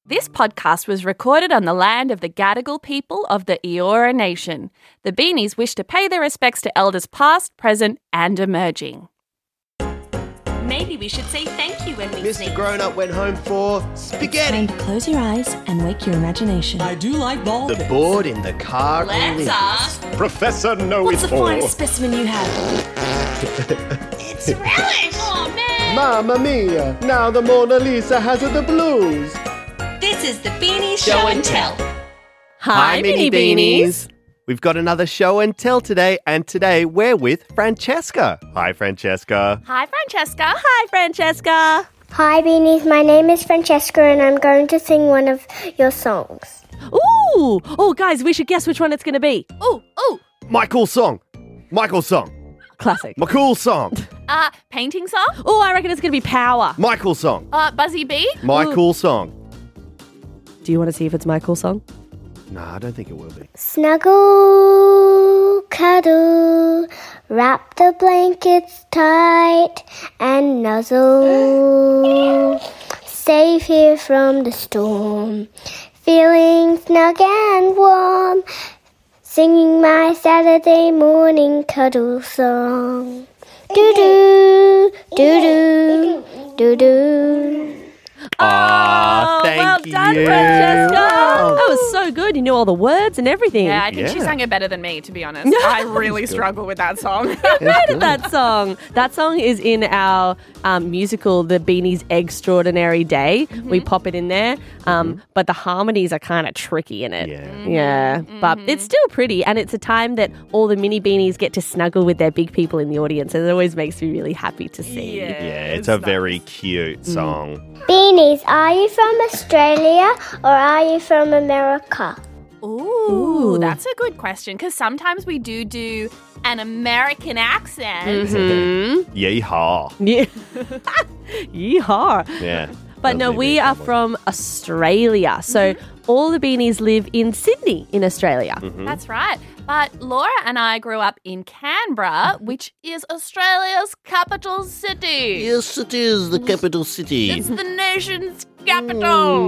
This podcast was recorded on the land of the Gadigal people of the Eora Nation. The Beanies wish to pay their respects to elders past, present and emerging. Maybe we should say thank you when we sneeze. Mr. Grown-Up went home for spaghetti. Time to close your eyes and wake your imagination. I do like ball The pits. board in the car. Let's ask. Professor Know What's It the All. finest specimen you have? It's relish! Oh, man! Mamma mia! Now the Mona Lisa has the blues. This is the Beanie Show and Tell. Hi, Mini Beanies. We've got another show and tell today, and today we're with Francesca. Hi, Francesca. Hi, Francesca. Hi, Francesca. Hi Beanies, my name is Francesca and I'm going to sing one of your songs. Ooh! Oh, guys, we should guess which one it's going to be. Ooh. Michael's song. Classic. McCool's song. Painting song? Oh, I reckon it's going to be Power. Michael's song. Buzzy Bee? Michael's song. Do you want to see if it's Michael's song? No, I don't think it will be. Snuggle, cuddle, wrap the blankets tight and nuzzle. Safe here from the storm, feeling snug and warm, singing my Saturday morning cuddle song. Do-do, do-do, do-do. Thank well done, you. Francesca. Wow. That was so good. You knew all the words and everything. Yeah, I think she Yeah. sang it better than me, to be honest. I really struggle with that song. Hated that song. That song is in our musical, The Beanies Extraordinary Day. We pop it in there, but the harmonies are kind of tricky in it. Yeah. But it's still pretty, and it's a time that all the mini beanies get to snuggle with their big people in the audience, and it always makes me really happy to see. Yeah, it's a very cute song. Beanies, are you from Australia or are you from America? Ooh, that's a good question, because sometimes we do an American accent. Yeehaw. Yeah. Yeehaw. Yeah. But no, we are from Australia. So all the beanies live in Sydney in Australia. That's right. But Laura and I grew up in Canberra, which is Australia's capital city. Yes, it is the capital city. It's the nation's capital.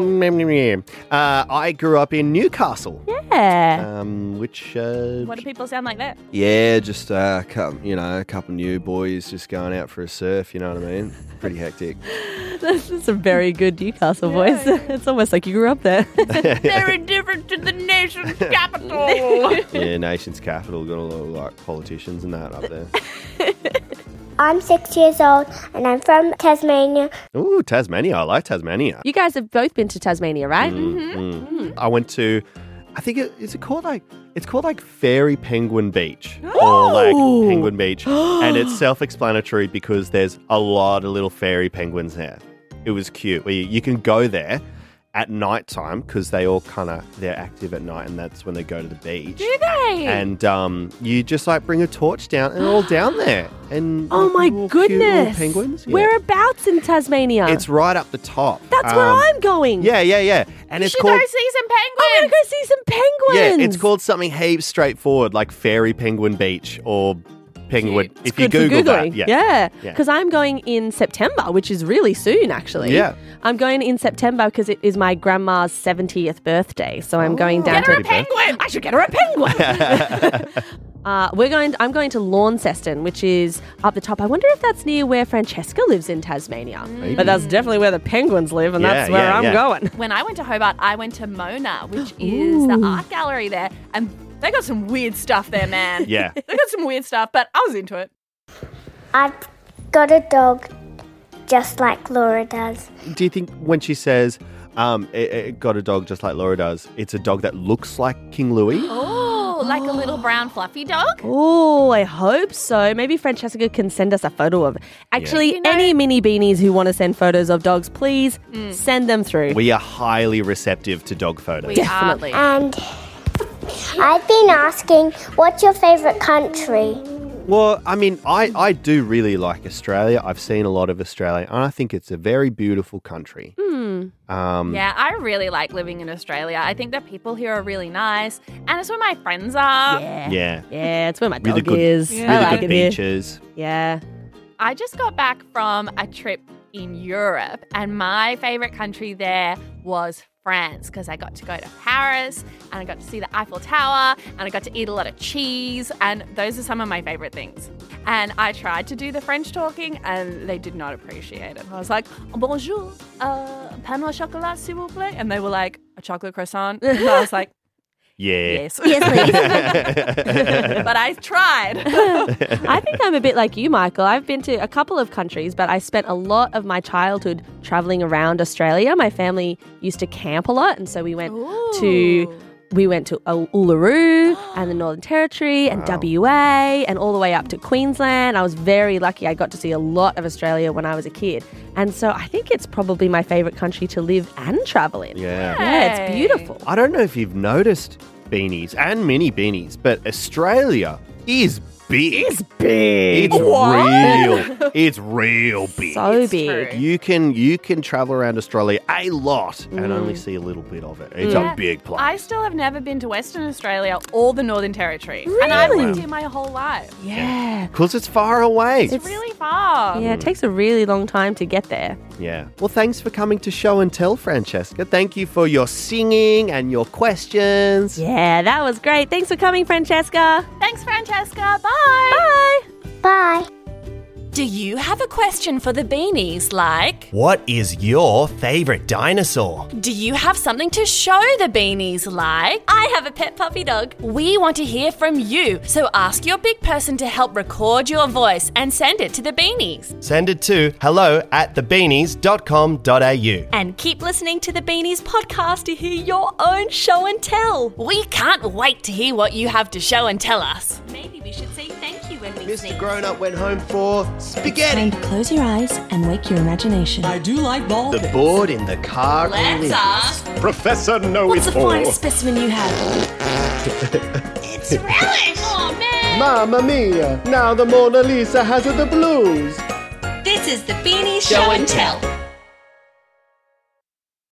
I grew up in Newcastle. Yeah. Which What do people sound like there? yeah, just a couple new boys just going out for a surf. You know what I mean? Pretty hectic. That's a very good Newcastle voice. It's almost like you grew up there. Very different to the nation's capital. Yeah, nation's capital. Got a lot of like politicians and that up there. I'm 6 years old and I'm from Tasmania. Ooh, Tasmania. I like Tasmania. You guys have both been to Tasmania, right? I went to, I think it's called like Fairy Penguin Beach or like Penguin Beach, and it's self-explanatory because there's a lot of little fairy penguins there. It was cute. You can go there at night time because they're active at night, and that's when they go to the beach. Do they? And you just like bring a torch down, and they're all down there. And Oh my little cute little goodness. penguins. Yeah. Whereabouts in Tasmania? It's right up the top. That's where I'm going. Yeah. And You it's should called. go see some penguins. I'm going to go see some penguins. Yeah, it's called something heaps straightforward, like Fairy Penguin Beach or Penguin. Cute. If you Good for Google that, Googling. yeah. Yeah, Yeah. because I'm going in September, which is really soon, actually. Yeah. I'm going in September because it is my grandma's 70th birthday, so I'm going down Get her to... a penguin. I should get her a penguin. I'm going to Launceston, which is up the top. I wonder if that's near where Francesca lives in Tasmania. But that's definitely where the penguins live, and that's where I'm going. When I went to Hobart, I went to Mona, which is the art gallery there, and they got some weird stuff there, man. Yeah. They got some weird stuff, but I was into it. I've got a dog just like Laura does. Do you think when she says, it got a dog just like Laura does, it's a dog that looks like King Louis? Oh, like a little brown fluffy dog? Oh, I hope so. Maybe Francesca can send us a photo of it. Actually, You know- any mini beanies who want to send photos of dogs, please send them through. We are highly receptive to dog photos. Definitely. And I've been asking, what's your favourite country? Well, I mean, I do really like Australia. I've seen a lot of Australia, and I think it's a very beautiful country. Yeah, I really like living in Australia. I think the people here are really nice, and it's where my friends are. Yeah. Yeah, it's where my Really dog good, is. really I like good it here. beaches. Yeah. I just got back from a trip in Europe, and my favourite country there was France, because I got to go to Paris and I got to see the Eiffel Tower and I got to eat a lot of cheese, and those are some of my favorite things. And I tried to do the French talking and they did not appreciate it. I was like, bonjour, pain au chocolat, s'il vous plaît? And they were like, a chocolate croissant? And I was like, Yeah. yes. Yes, please. But I tried. I think I'm a bit like you, Michael. I've been to a couple of countries, but I spent a lot of my childhood traveling around Australia. My family used to camp a lot, and so we went to Uluru and the Northern Territory and WA and all the way up to Queensland. I was very lucky. I got to see a lot of Australia when I was a kid. And so I think it's probably my favourite country to live and travel in. Yeah. Yeah, it's beautiful. I don't know if you've noticed beanies and mini beanies, but Australia is big. It's big. It's real. It's real big. So big. true. You can travel around Australia a lot and only see a little bit of it. It's a big place. I still have never been to Western Australia or the Northern Territory. And I've lived here my whole life. Yeah. Because it's far away. It's really far. Yeah, it takes a really long time to get there. Yeah. Well, thanks for coming to Show and Tell, Francesca. Thank you for your singing and your questions. Yeah, that was great. Thanks for coming, Francesca. Thanks, Francesca. Bye. Bye. Bye. Do you have a question for the Beanies, like? What is your favourite dinosaur? Do you have something to show the Beanies, like? I have a pet puppy dog. We want to hear from you, so ask your big person to help record your voice and send it to the Beanies. Send it to hello@thebeanies.com.au. And keep listening to the Beanies podcast to hear your own show and tell. We can't wait to hear what you have to show and tell us. Maybe we should say thank you when we Mr. sing. Grown Up went home for spaghetti. Time to close your eyes and wake your imagination. I do like ball The pits. board in the car. Let's ask. Professor What's the Know-It-All. finest specimen you have? It's relish. Oh, man. Mamma mia! Now the Mona Lisa has the blues. This is the Beanies show and tell.